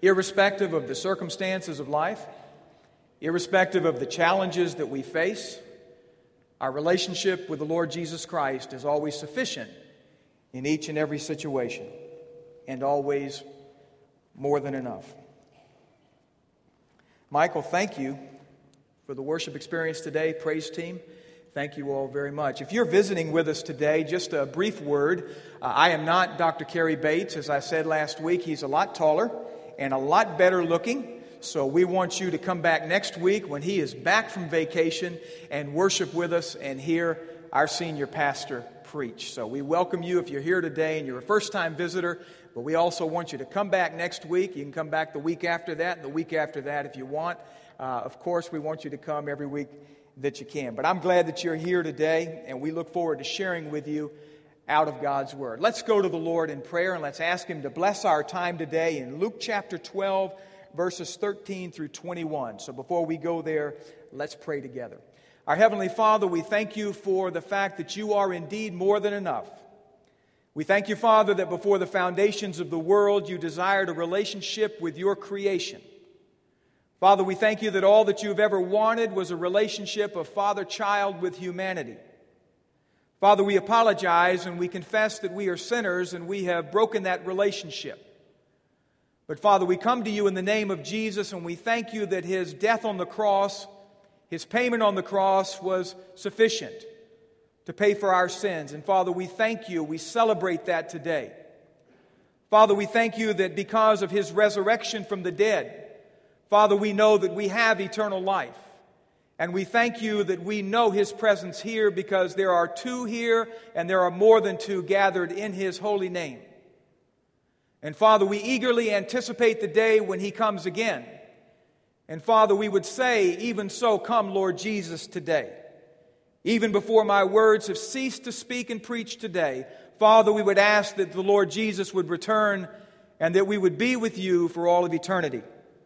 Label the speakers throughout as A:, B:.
A: irrespective of the circumstances of life, irrespective of the challenges that we face, our relationship with the Lord Jesus Christ is always sufficient in each and every situation, and always more than enough. Michael, thank you for the worship experience today. Praise team, thank you all very much. If you're visiting with us today, just a brief word. I am not Dr. Kerry Bates. As I said last week, he's a lot taller and a lot better looking. So we want you to come back next week when he is back from vacation and worship with us and hear our senior pastor preach. So we welcome you if you're here today and you're a first-time visitor, but we also want you to come back next week. You can come back the week after that and the week after that if you want. Of course, we want you to come every week that you can. But I'm glad that you're here today, and we look forward to sharing with you out of God's Word. Let's go to the Lord in prayer, and let's ask Him to bless our time today in Luke chapter 12, verses 13 through 21. So before we go there, let's pray together. Our Heavenly Father, we thank you for the fact that you are indeed more than enough. We thank you, Father, that before the foundations of the world, you desired a relationship with your creation. Father, we thank you that all that you've ever wanted was a relationship of father-child with humanity. Father, we apologize and we confess that we are sinners and we have broken that relationship. But Father, we come to you in the name of Jesus, and we thank you that His death on the cross, His payment on the cross was sufficient to pay for our sins. And Father, we thank you. We celebrate that today. Father, we thank you that because of His resurrection from the dead, Father, we know that we have eternal life. And we thank you that we know His presence here because there are two here and there are more than two gathered in His holy name. And Father, we eagerly anticipate the day when He comes again. And Father, we would say, even so, come, Lord Jesus, today. Even before my words have ceased to speak and preach today, Father, we would ask that the Lord Jesus would return and that we would be with you for all of eternity.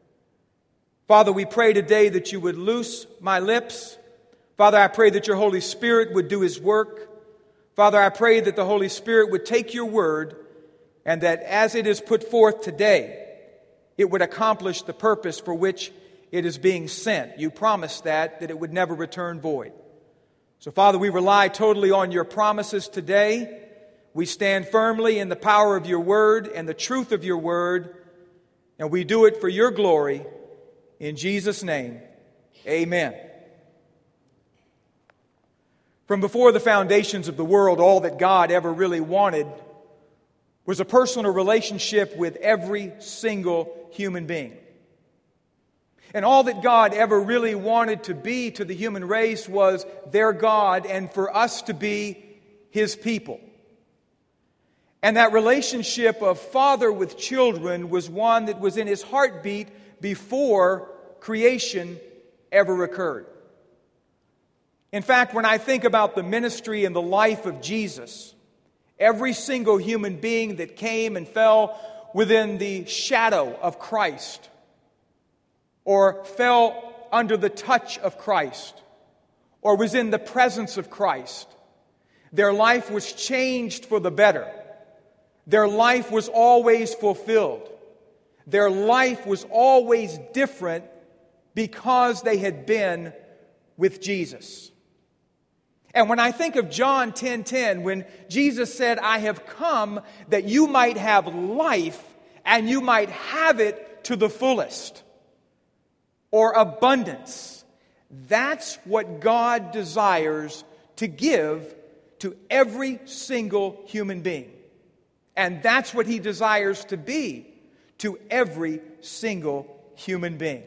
A: Father, we pray today that you would loose my lips. Father, I pray that your Holy Spirit would do His work. Father, I pray that the Holy Spirit would take your word and that as it is put forth today, it would accomplish the purpose for which it is being sent. You promised that it would never return void. So, Father, we rely totally on your promises today. We stand firmly in the power of your word and the truth of your word, and we do it for your glory. In Jesus' name, amen. From before the foundations of the world, all that God ever really wanted was a personal relationship with every single human being. And all that God ever really wanted to be to the human race was their God and for us to be His people. And that relationship of father with children was one that was in His heartbeat before creation ever occurred. In fact, when I think about the ministry and the life of Jesus, every single human being that came and fell within the shadow of Christ or fell under the touch of Christ or was in the presence of Christ, their life was changed for the better. Their life was always fulfilled. Their life was always different because they had been with Jesus. And when I think of John 10:10, when Jesus said, I have come that you might have life and you might have it to the fullest, or abundance, that's what God desires to give to every single human being. And that's what He desires to be to every single human being.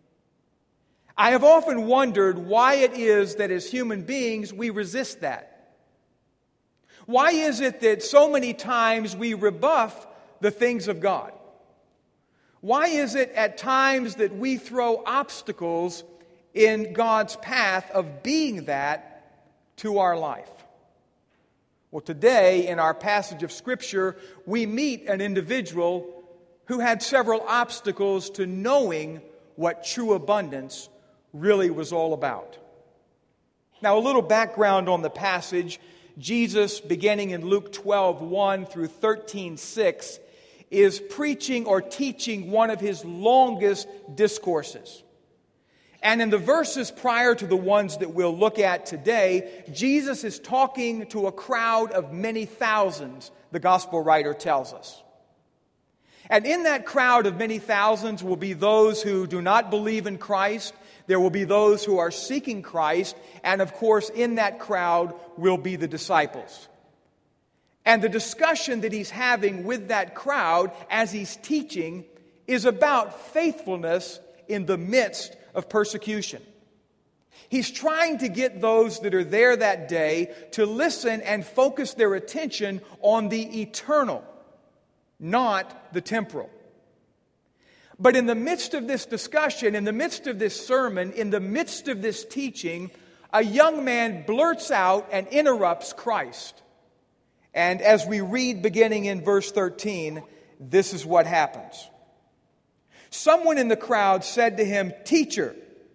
A: I have often wondered why it is that as human beings we resist that. Why is it that so many times we rebuff the things of God? Why is it at times that we throw obstacles in God's path of being that to our life? Well, today in our passage of Scripture, we meet an individual who had several obstacles to knowing what true abundance really was all about. Now, a little background on the passage. Jesus, beginning in Luke 12:1 through 13:6, is preaching or teaching one of his longest discourses. And in the verses prior to the ones that we'll look at today, Jesus is talking to a crowd of many thousands, the gospel writer tells us. And in that crowd of many thousands will be those who do not believe in Christ. There will be those who are seeking Christ. And of course, in that crowd will be the disciples. And the discussion that he's having with that crowd as he's teaching is about faithfulness in the midst of persecution. He's trying to get those that are there that day to listen and focus their attention on the eternal, not the temporal. But in the midst of this discussion, in the midst of this sermon, in the midst of this teaching, a young man blurts out and interrupts Christ. And as we read beginning in verse 13, this is what happens. Someone in the crowd said to him, "Teacher,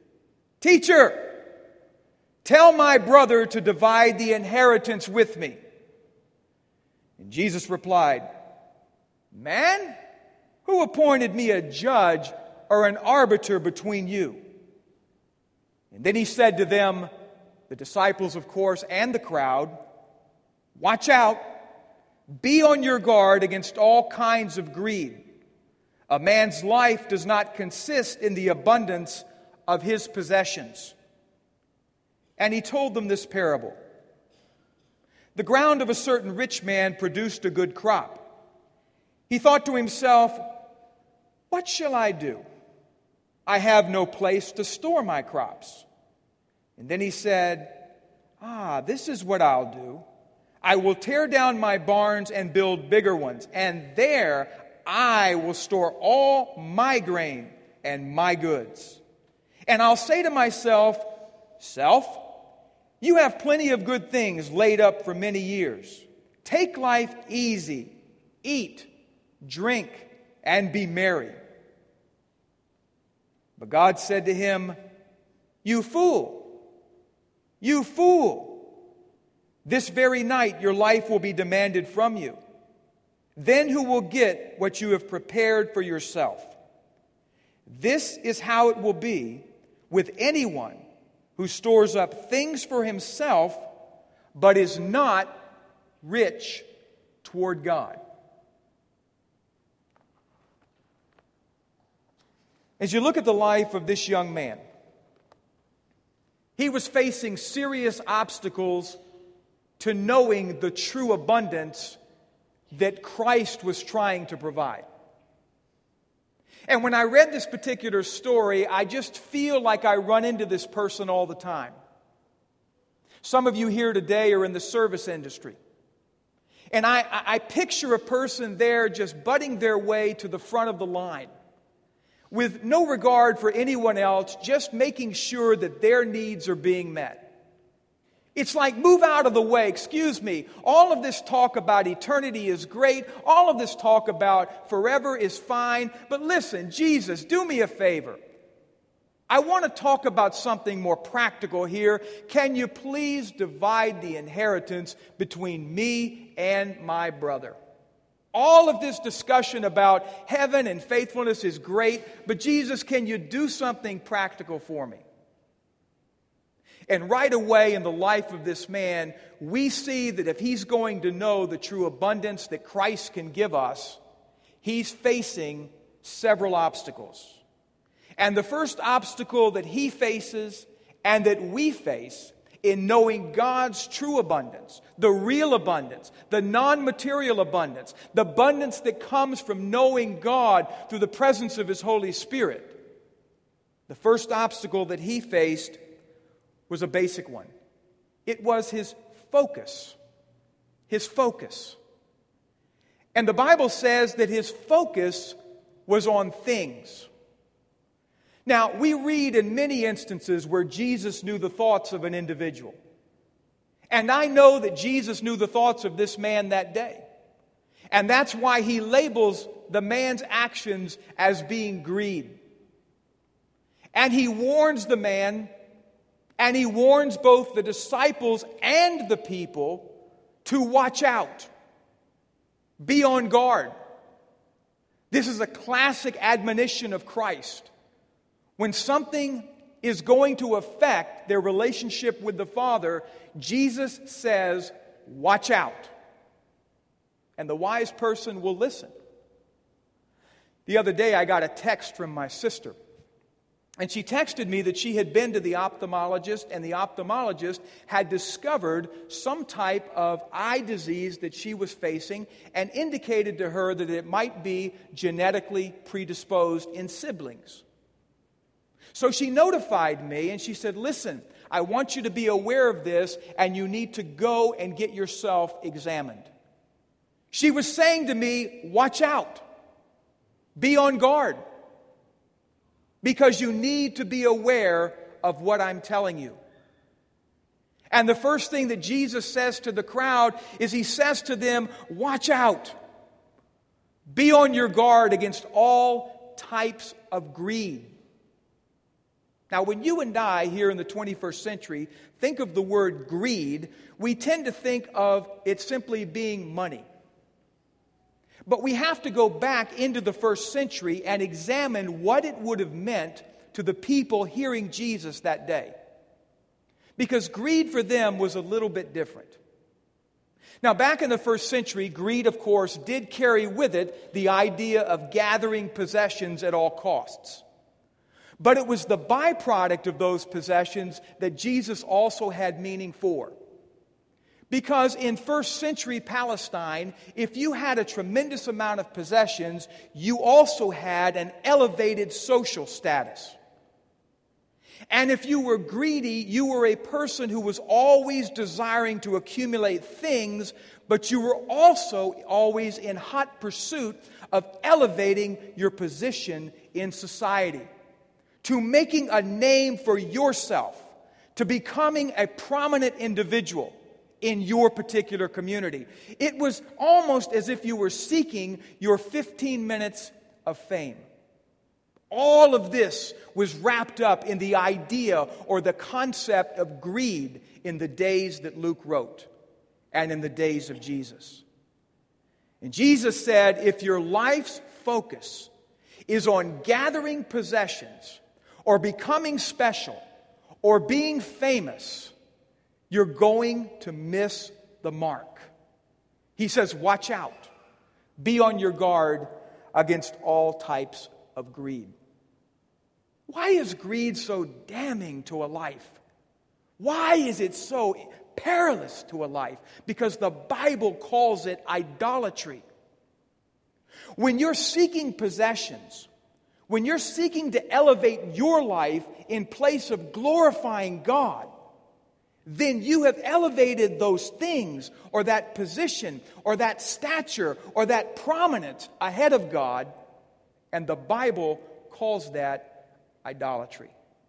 A: tell my brother to divide the inheritance with me." And Jesus replied, "Man, who appointed me a judge or an arbiter between you?" And then he said to them, the disciples, of course, and the crowd, "Watch out, be on your guard against all kinds of greed. A man's life does not consist in the abundance of his possessions." And he told them this parable. The ground of a certain rich man produced a good crop. He thought to himself, "What shall I do? I have no place to store my crops." And then he said, "This is what I'll do. I will tear down my barns and build bigger ones, and there I will store all my grain and my goods. And I'll say to myself, 'Self, you have plenty of good things laid up for many years. Take life easy, eat, drink, and be merry.' But God said to him, 'You fool! You fool! This very night your life will be demanded from you. Then who will get what you have prepared for yourself? This is how it will be with anyone who stores up things for himself, but is not rich toward God." As you look at the life of this young man, he was facing serious obstacles to knowing the true abundance that Christ was trying to provide. And when I read this particular story, I just feel like I run into this person all the time. Some of you here today are in the service industry. And I picture a person there just butting their way to the front of the line, with no regard for anyone else, just making sure that their needs are being met. It's like, move out of the way, excuse me. All of this talk about eternity is great. All of this talk about forever is fine. But listen, Jesus, do me a favor. I want to talk about something more practical here. Can you please divide the inheritance between me and my brother? All of this discussion about heaven and faithfulness is great, but Jesus, can you do something practical for me? And right away in the life of this man, we see that if he's going to know the true abundance that Christ can give us, he's facing several obstacles. And the first obstacle that he faces and that we face in knowing God's true abundance, the real abundance, the non-material abundance, the abundance that comes from knowing God through the presence of His Holy Spirit, the first obstacle that he faced was a basic one. It was his focus. His focus. And the Bible says that his focus was on things. Now, we read in many instances where Jesus knew the thoughts of an individual. And I know that Jesus knew the thoughts of this man that day. And that's why he labels the man's actions as being greed. And he warns the man, and he warns both the disciples and the people to watch out. Be on guard. This is a classic admonition of Christ. When something is going to affect their relationship with the Father, Jesus says, watch out. And the wise person will listen. The other day I got a text from my sister. And she texted me that she had been to the ophthalmologist, and the ophthalmologist had discovered some type of eye disease that she was facing and indicated to her that it might be genetically predisposed in siblings. So she notified me and she said, listen, I want you to be aware of this and you need to go and get yourself examined. She was saying to me, watch out. Be on guard. Because you need to be aware of what I'm telling you. And the first thing that Jesus says to the crowd is He says to them, watch out. Be on your guard against all types of greed. Now, when you and I here in the 21st century think of the word greed, we tend to think of it simply being money. But we have to go back into the first century and examine what it would have meant to the people hearing Jesus that day. Because greed for them was a little bit different. Now, back in the first century, greed, of course, did carry with it the idea of gathering possessions at all costs. But it was the byproduct of those possessions that Jesus also had meaning for. Because in first century Palestine, if you had a tremendous amount of possessions, you also had an elevated social status. And if you were greedy, you were a person who was always desiring to accumulate things, but you were also always in hot pursuit of elevating your position in society, to making a name for yourself, to becoming a prominent individual in your particular community. It was almost as if you were seeking your 15 minutes of fame. All of this was wrapped up in the idea or the concept of greed in the days that Luke wrote and in the days of Jesus. And Jesus said, if your life's focus is on gathering possessions or becoming special or being famous, you're going to miss the mark. He says, watch out. Be on your guard against all types of greed. Why is greed so damning to a life? Why is it so perilous to a life? Because the Bible calls it idolatry. When you're seeking possessions, when you're seeking to elevate your life in place of glorifying God, then you have elevated those things or that position or that stature or that prominence ahead of God, and the Bible calls that idolatry.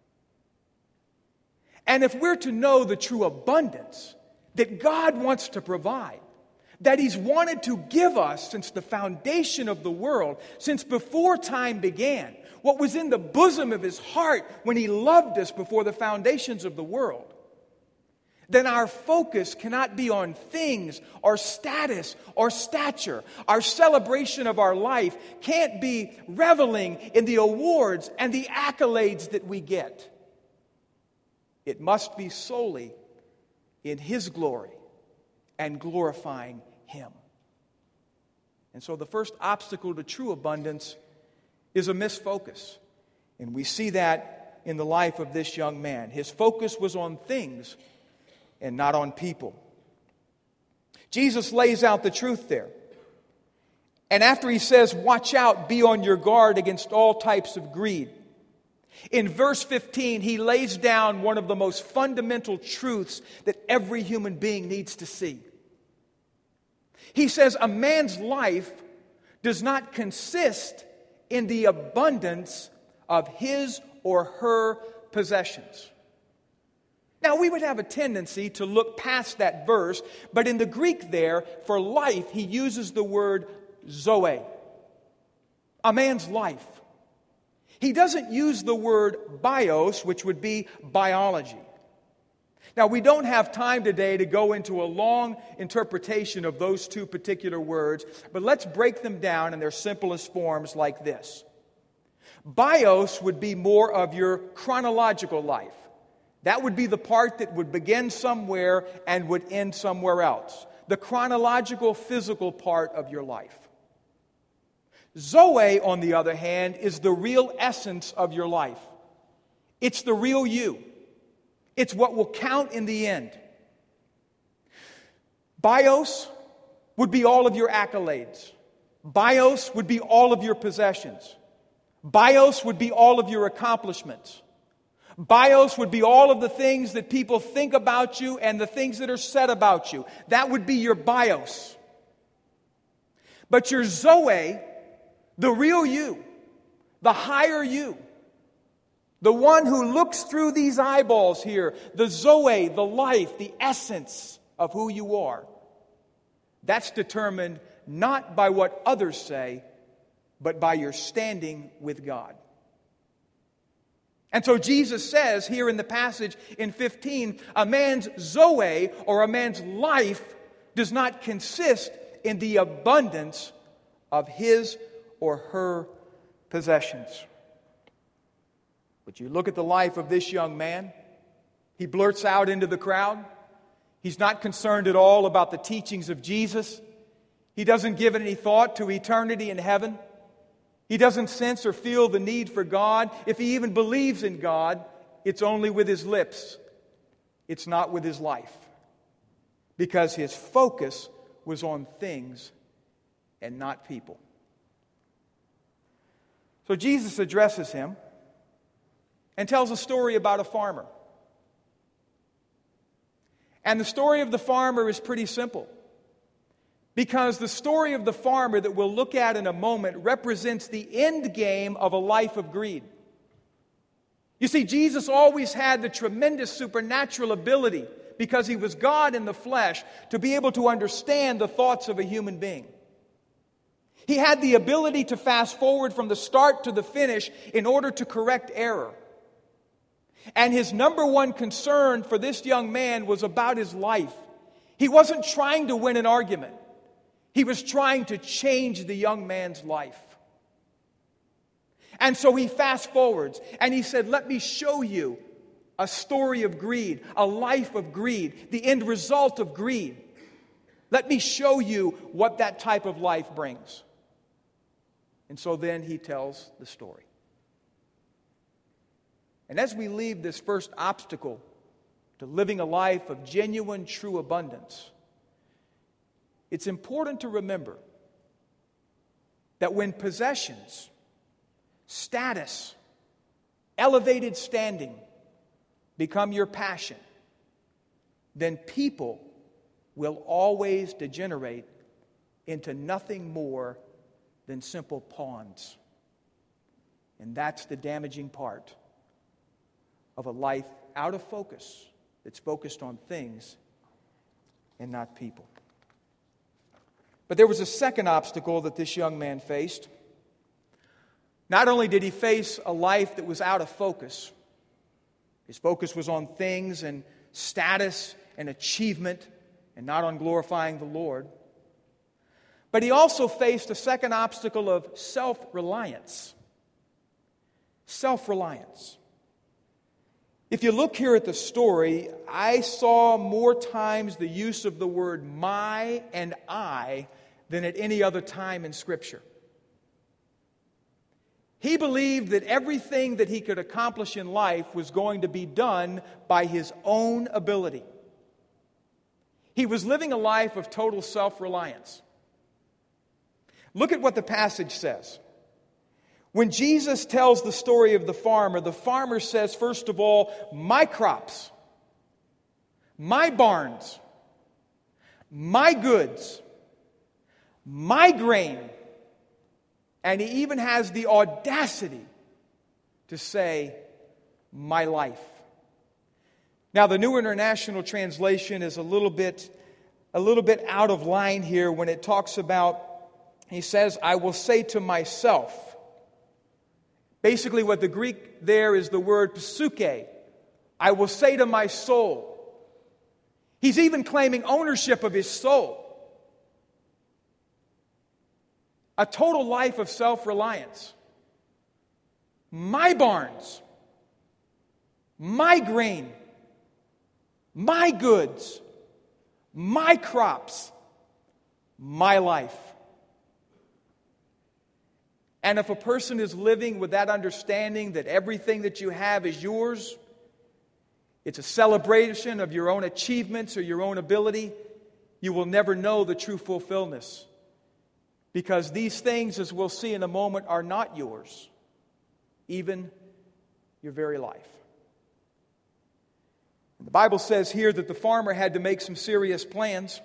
A: And if we're to know the true abundance that God wants to provide, that He's wanted to give us since the foundation of the world, since before time began, what was in the bosom of His heart when He loved us before the foundations of the world, then our focus cannot be on things or status or stature. Our celebration of our life can't be reveling in the awards and the accolades that we get. It must be solely in His glory and glorifying Him. And so the first obstacle to true abundance is a misfocus. And we see that in the life of this young man. His focus was on things and not on people. Jesus lays out the truth there. And after He says, watch out, be on your guard against all types of greed, in verse 15, He lays down one of the most fundamental truths that every human being needs to see. He says, a man's life does not consist in the abundance of his or her possessions. Now, we would have a tendency to look past that verse, but in the Greek there, for life, he uses the word zoe, a man's life. He doesn't use the word bios, which would be biology. Now, we don't have time today to go into a long interpretation of those two particular words, but let's break them down in their simplest forms like this. Bios would be more of your chronological life. That would be the part that would begin somewhere and would end somewhere else. The chronological, physical part of your life. Zoe, on the other hand, is the real essence of your life. It's the real you. It's what will count in the end. Bios would be all of your accolades. Bios would be all of your possessions. Bios would be all of your accomplishments. Bios would be all of the things that people think about you and the things that are said about you. That would be your bios. But your Zoe, the real you, the higher you, the one who looks through these eyeballs here, the Zoe, the life, the essence of who you are, that's determined not by what others say, but by your standing with God. And so Jesus says here in the passage in 15, a man's Zoe, or a man's life, does not consist in the abundance of his or her possessions. But you look at the life of this young man, he blurts out into the crowd. He's not concerned at all about the teachings of Jesus. He doesn't give any thought to eternity in heaven. He doesn't sense or feel the need for God. If he even believes in God, it's only with his lips. It's not with his life. Because his focus was on things and not people. So Jesus addresses him and tells a story about a farmer. And the story of the farmer is pretty simple. Because the story of the farmer that we'll look at in a moment represents the end game of a life of greed. You see, Jesus always had the tremendous supernatural ability, because he was God in the flesh, to be able to understand the thoughts of a human being. He had the ability to fast forward from the start to the finish in order to correct error. And his number one concern for this young man was about his life. He wasn't trying to win an argument. He was trying to change the young man's life. And so he fast forwards and he said, let me show you a story of greed, a life of greed, the end result of greed. Let me show you what that type of life brings. And so then he tells the story. And as we leave this first obstacle to living a life of genuine, true abundance, it's important to remember that when possessions, status, elevated standing become your passion, then people will always degenerate into nothing more than simple pawns. And that's the damaging part of a life out of focus that's focused on things and not people. But there was a second obstacle that this young man faced. Not only did he face a life that was out of focus, his focus was on things and status and achievement and not on glorifying the Lord, but he also faced a second obstacle of self-reliance. Self-reliance. If you look here at the story, I saw more times the use of the word my and I than at any other time in Scripture. He believed that everything that he could accomplish in life was going to be done by his own ability. He was living a life of total self-reliance. Look at what the passage says. When Jesus tells the story of the farmer says, first of all, my crops, my barns, my goods, my grain. And he even has the audacity to say, my life. Now, the New International Translation is a little bit out of line here when it talks about, he says, I will say to myself. Basically, what the Greek there is the word psuche. I will say to my soul. He's even claiming ownership of his soul. A total life of self-reliance. My barns, my grain, my goods, my crops, my life. And if a person is living with that understanding that everything that you have is yours, it's a celebration of your own achievements or your own ability, you will never know the true fulfillment. Because these things, as we'll see in a moment, are not yours, even your very life. The Bible says here that the farmer had to make some serious plans,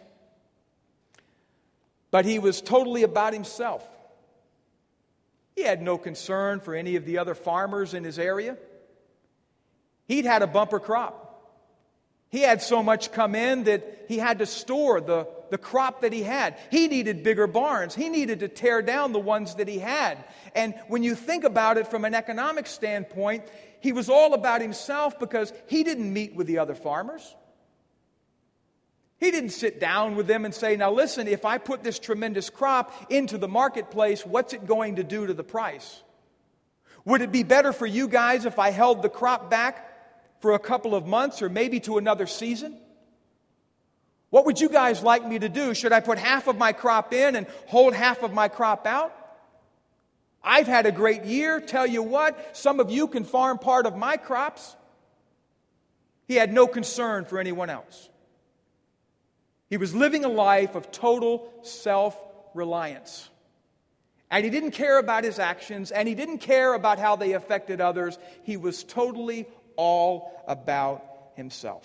A: but he was totally about himself. He had no concern for any of the other farmers in his area. He'd had a bumper crop. He had so much come in that he had to store the crop that he had. He needed bigger barns. He needed to tear down the ones that he had. And when you think about it from an economic standpoint, he was all about himself because he didn't meet with the other farmers. He didn't sit down with them and say, now listen, if I put this tremendous crop into the marketplace, what's it going to do to the price? Would it be better for you guys if I held the crop back for a couple of months or maybe to another season? What would you guys like me to do? Should I put half of my crop in and hold half of my crop out? I've had a great year. Tell you what, some of you can farm part of my crops. He had no concern for anyone else. He was living a life of total self-reliance. And he didn't care about his actions, and he didn't care about how they affected others. He was totally all about himself.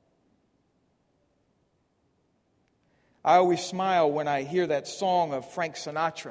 A: I always smile when I hear that song of Frank Sinatra.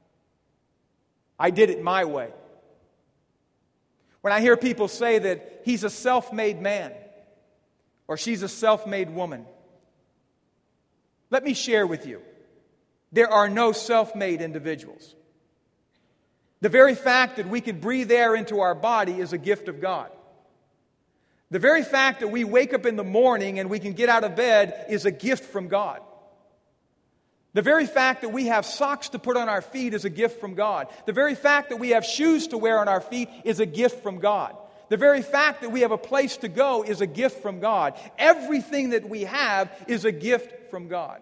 A: I did it my way. When I hear people say that he's a self-made man or she's a self-made woman, let me share with you, there are no self-made individuals. The very fact that we can breathe air into our body is a gift of God. The very fact that we wake up in the morning and we can get out of bed is a gift from God. The very fact that we have socks to put on our feet is a gift from God. The very fact that we have shoes to wear on our feet is a gift from God. The very fact that we have a place to go is a gift from God. Everything that we have is a gift from God.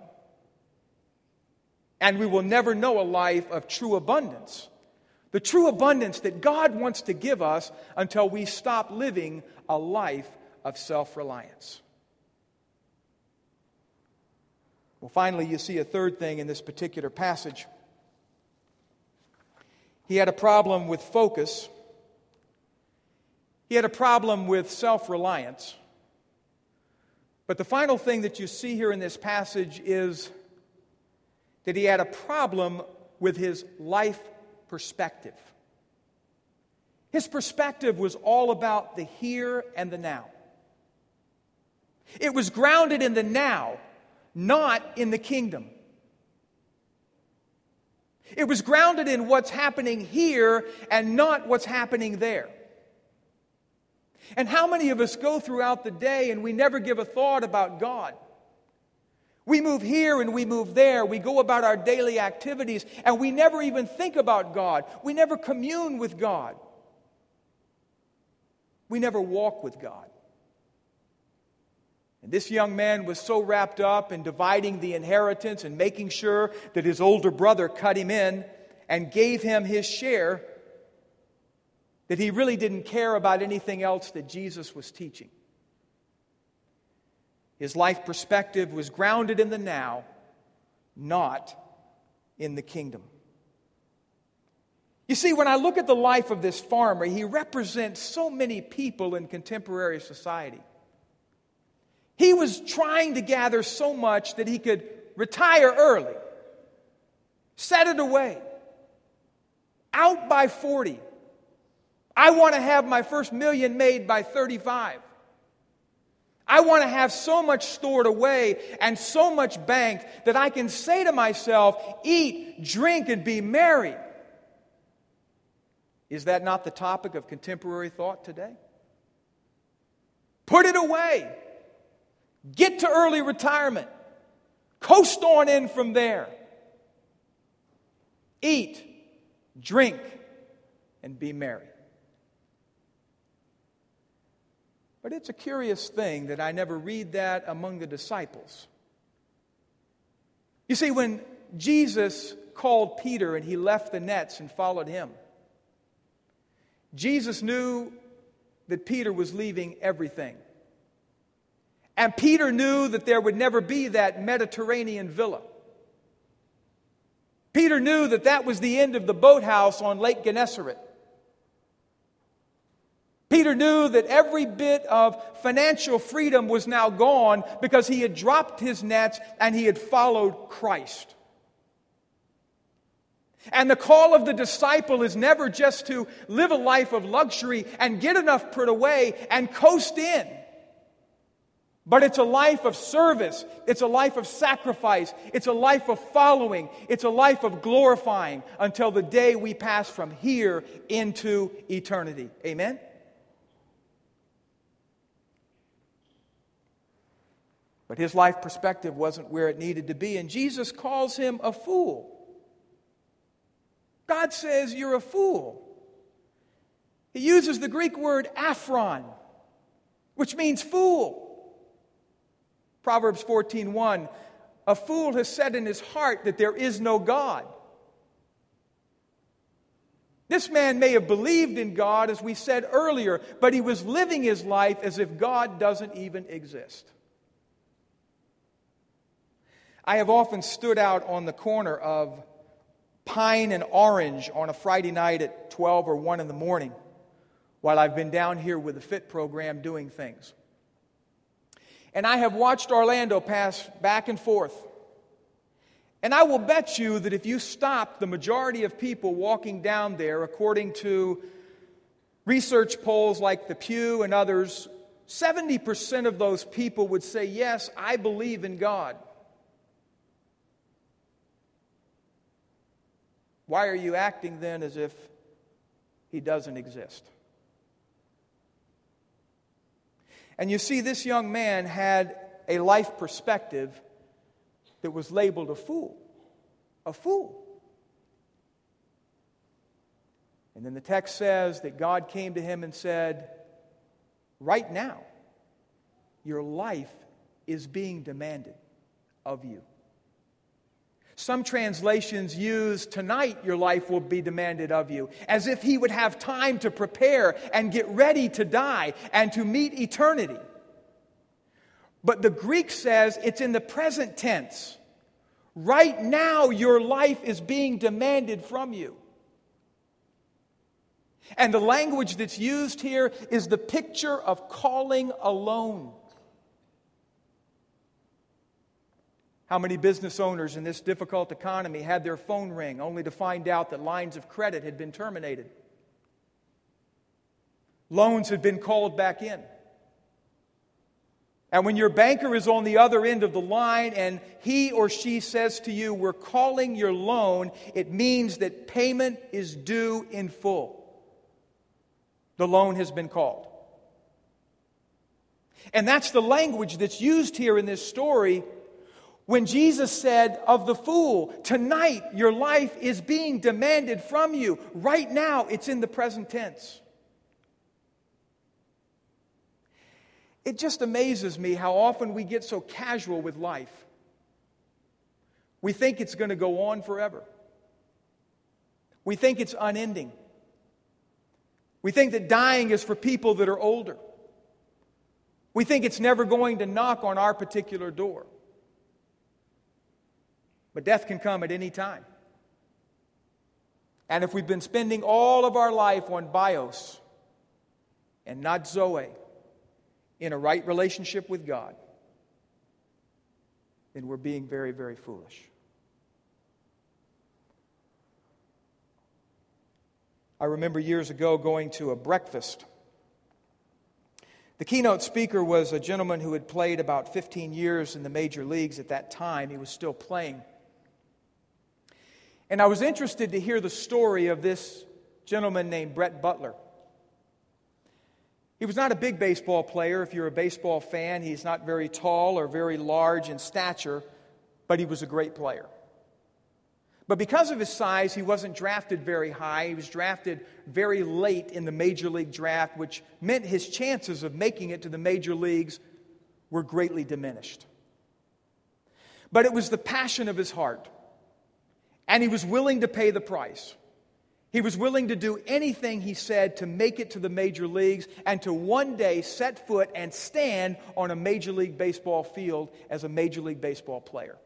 A: And we will never know a life of true abundance. The true abundance that God wants to give us until we stop living a life of self-reliance. Well, finally, you see a third thing in this particular passage. He had a problem with focus. He had a problem with self-reliance. But the final thing that you see here in this passage is that he had a problem with his life perspective. His perspective was all about the here and the now. It was grounded in the now, not in the kingdom. It was grounded in what's happening here and not what's happening there. And how many of us go throughout the day and we never give a thought about God? We move here and we move there. We go about our daily activities and we never even think about God. We never commune with God. We never walk with God. And this young man was so wrapped up in dividing the inheritance and making sure that his older brother cut him in and gave him his share that he really didn't care about anything else that Jesus was teaching. His life perspective was grounded in the now, not in the kingdom. You see, when I look at the life of this farmer, he represents so many people in contemporary society. He was trying to gather so much that he could retire early, set it away, out by 40. I want to have my first million made by 35. I want to have so much stored away and so much banked that I can say to myself, eat, drink, and be merry. Is that not the topic of contemporary thought today? Put it away. Get to early retirement. Coast on in from there. Eat, drink, and be merry. But it's a curious thing that I never read that among the disciples. You see, when Jesus called Peter and he left the nets and followed him, Jesus knew that Peter was leaving everything. And Peter knew that there would never be that Mediterranean villa. Peter knew that that was the end of the boathouse on Lake Gennesaret. Peter knew that every bit of financial freedom was now gone because he had dropped his nets and he had followed Christ. And the call of the disciple is never just to live a life of luxury and get enough put away and coast in. But it's a life of service. It's a life of sacrifice. It's a life of following. It's a life of glorifying until the day we pass from here into eternity. Amen? But his life perspective wasn't where it needed to be, and Jesus calls him a fool. God says you're a fool. He uses the Greek word aphron, which means fool. Proverbs 14:1, a fool has said in his heart that there is no God. This man may have believed in God, as we said earlier, but he was living his life as if God doesn't even exist. I have often stood out on the corner of Pine and Orange on a Friday night at 12 or 1 in the morning while I've been down here with the FIT program doing things. And I have watched Orlando pass back and forth. And I will bet you that if you stopped the majority of people walking down there, according to research polls like the Pew and others, 70% of those people would say, yes, I believe in God. Why are you acting then as if he doesn't exist? And you see, this young man had a life perspective that was labeled a fool. A fool. And then the text says that God came to him and said, right now, your life is being demanded of you. Some translations use, tonight your life will be demanded of you, as if he would have time to prepare and get ready to die and to meet eternity. But the Greek says it's in the present tense. Right now your life is being demanded from you. And the language that's used here is the picture of calling a loan. How many business owners in this difficult economy had their phone ring only to find out that lines of credit had been terminated? Loans had been called back in. And when your banker is on the other end of the line and he or she says to you, we're calling your loan, it means that payment is due in full. The loan has been called. And that's the language that's used here in this story when Jesus said of the fool, tonight your life is being demanded from you. Right now, it's in the present tense. It just amazes me how often we get so casual with life. We think it's going to go on forever. We think it's unending. We think that dying is for people that are older. We think it's never going to knock on our particular door. But death can come at any time. And if we've been spending all of our life on bios and not zoe, in a right relationship with God, then we're being very, very foolish. I remember years ago going to a breakfast. The keynote speaker was a gentleman who had played about 15 years in the major leagues at that time. He was still playing. And I was interested to hear the story of this gentleman named Brett Butler. He was not a big baseball player. If you're a baseball fan, he's not very tall or very large in stature, but he was a great player. But because of his size, he wasn't drafted very high. He was drafted very late in the major league draft, which meant his chances of making it to the major leagues were greatly diminished. But it was the passion of his heart, and he was willing to pay the price. He was willing to do anything, he said, to make it to the major leagues and to one day set foot and stand on a Major League Baseball field as a Major League Baseball player.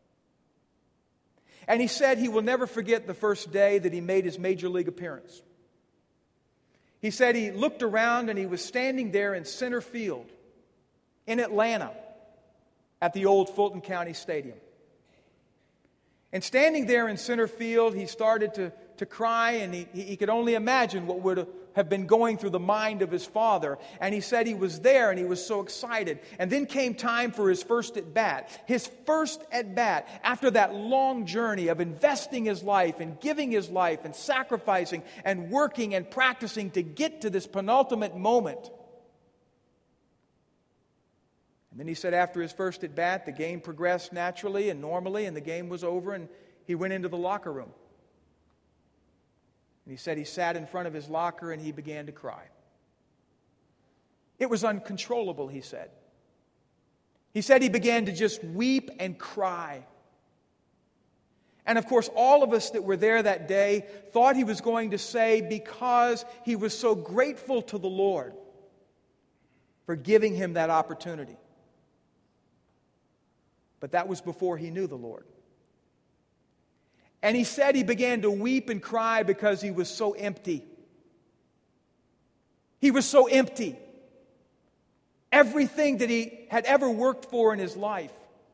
A: And he said he will never forget the first day that he made his Major League appearance. He said he looked around and he was standing there in center field in Atlanta at the old Fulton County Stadium. And standing there in center field, he started to cry, and he could only imagine what would have been going through the mind of his father. And he said he was there, and he was so excited. And then came time for his first at-bat. His first at-bat, after that long journey of investing his life and giving his life and sacrificing and working and practicing to get to this penultimate moment. And then he said after his first at-bat, the game progressed naturally and normally, and the game was over, and he went into the locker room. And he said he sat in front of his locker and he began to cry. It was uncontrollable, he said. He said he began to just weep and cry. And of course, all of us that were there that day thought he was going to say because he was so grateful to the Lord for giving him that opportunity. But that was before he knew the Lord. And he said he began to weep and cry because he was so empty. He was so empty. Everything that he had ever worked for in his life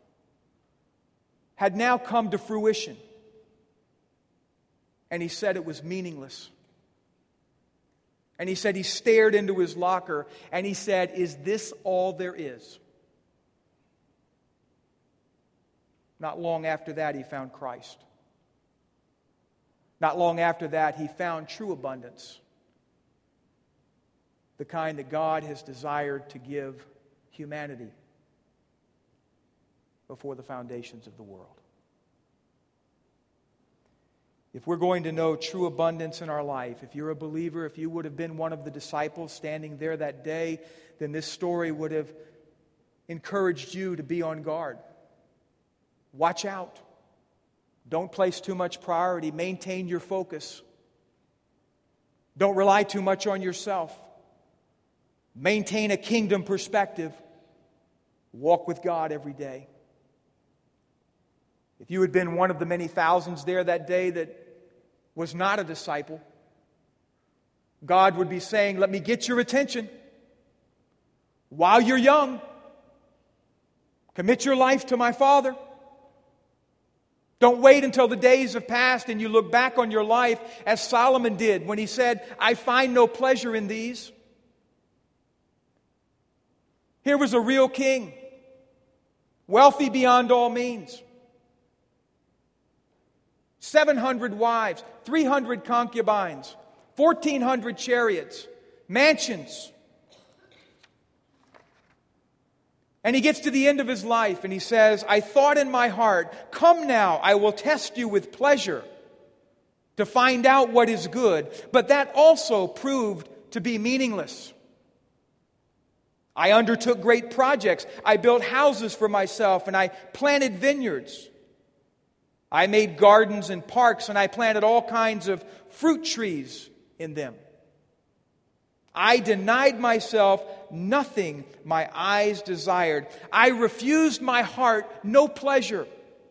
A: had now come to fruition. And he said it was meaningless. And he said he stared into his locker and he said, "Is this all there is?" Not long after that, he found Christ. Not long after that, he found true abundance, the kind that God has desired to give humanity before the foundations of the world. If we're going to know true abundance in our life, if you're a believer, if you would have been one of the disciples standing there that day, then this story would have encouraged you to be on guard. Watch out. Don't place too much priority. Maintain your focus. Don't rely too much on yourself. Maintain a kingdom perspective. Walk with God every day. If you had been one of the many thousands there that day that was not a disciple, God would be saying, "Let me get your attention while you're young. Commit your life to my Father. Don't wait until the days have passed and you look back on your life as Solomon did when he said, 'I find no pleasure in these.'" Here was a real king, wealthy beyond all means. 700 wives, 300 concubines, 1,400 chariots, mansions. And he gets to the end of his life and he says, "I thought in my heart, 'Come now, I will test you with pleasure to find out what is good.' But that also proved to be meaningless. I undertook great projects. I built houses for myself and I planted vineyards. I made gardens and parks and I planted all kinds of fruit trees in them. I denied myself nothing my eyes desired. I refused my heart no pleasure.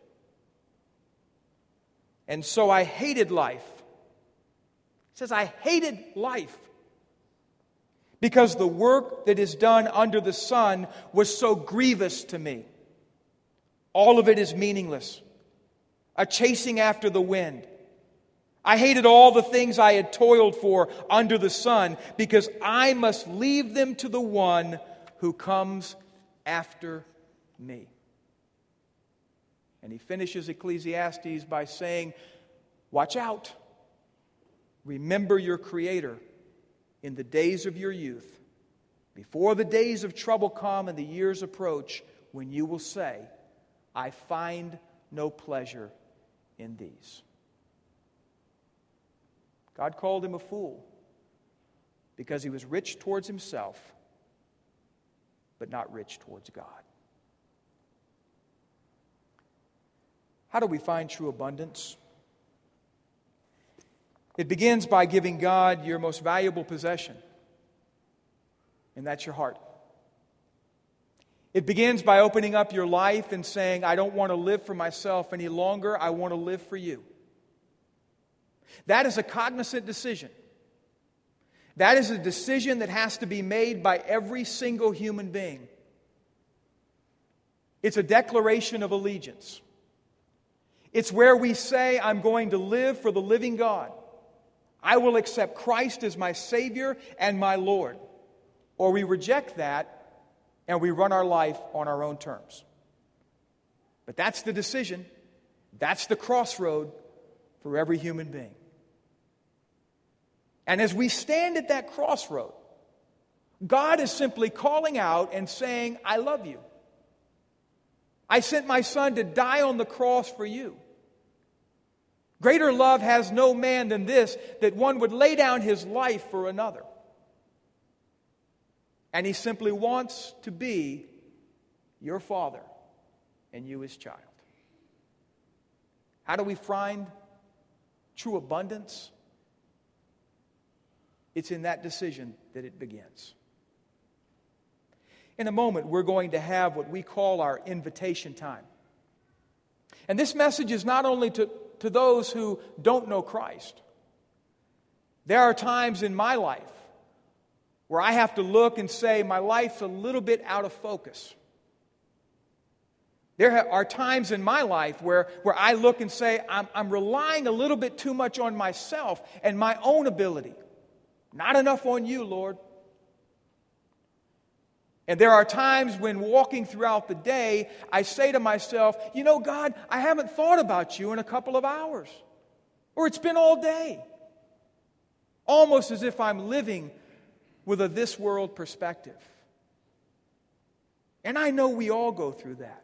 A: And so I hated life." It says, "I hated life because the work that is done under the sun was so grievous to me. All of it is meaningless, a chasing after the wind. I hated all the things I had toiled for under the sun because I must leave them to the one who comes after me." And he finishes Ecclesiastes by saying, "Watch out. Remember your Creator in the days of your youth, before the days of trouble come and the years approach, when you will say, I find no pleasure in these. God called him a fool because he was rich towards himself, but not rich towards God. How do we find true abundance? It begins by giving God your most valuable possession, and that's your heart. It begins by opening up your life and saying, I don't want to live for myself any longer, I want to live for you. That is a cognizant decision. That is a decision that has to be made by every single human being. It's a declaration of allegiance. It's where we say, I'm going to live for the living God. I will accept Christ as my Savior and my Lord. Or we reject that and we run our life on our own terms. But that's the decision. That's the crossroad for every human being. And as we stand at that crossroad, God is simply calling out and saying, I love you. I sent my Son to die on the cross for you. Greater love has no man than this, that one would lay down his life for another. And he simply wants to be your Father and you his child. How do we find true abundance? It's in that decision that it begins. In a moment, we're going to have what we call our invitation time. And this message is not only to those who don't know Christ. There are times in my life where I have to look and say, my life's a little bit out of focus. There are times in my life where I look and say, I'm relying a little bit too much on myself and my own ability. Not enough on you, Lord. And there are times when walking throughout the day, I say to myself, you know, God, I haven't thought about you in a couple of hours. Or it's been all day. Almost as if I'm living with a this world perspective. And I know we all go through that.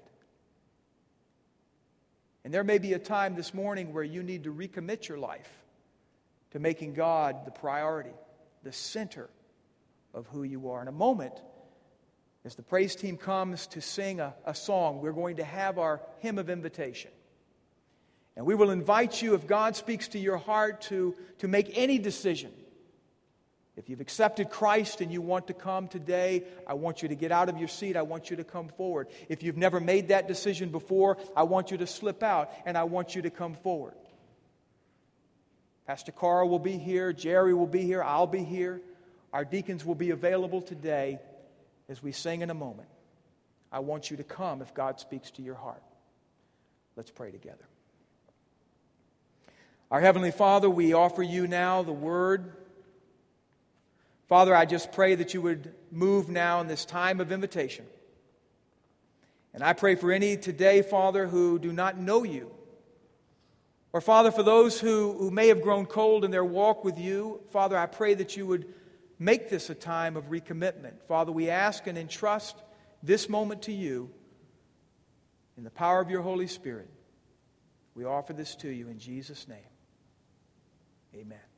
A: And there may be a time this morning where you need to recommit your life to making God the priority, the center of who you are. In a moment, as the praise team comes to sing a song, we're going to have our hymn of invitation. And we will invite you, if God speaks to your heart, to make any decision. If you've accepted Christ and you want to come today, I want you to get out of your seat. I want you to come forward. If you've never made that decision before, I want you to slip out and I want you to come forward. Pastor Carl will be here. Jerry will be here. I'll be here. Our deacons will be available today as we sing in a moment. I want you to come if God speaks to your heart. Let's pray together. Our Heavenly Father, we offer you now the Word. Father, I just pray that you would move now in this time of invitation. And I pray for any today, Father, who do not know you. Or, Father, for those who may have grown cold in their walk with you, Father, I pray that you would make this a time of recommitment. Father, we ask and entrust this moment to you in the power of your Holy Spirit. We offer this to you in Jesus' name. Amen.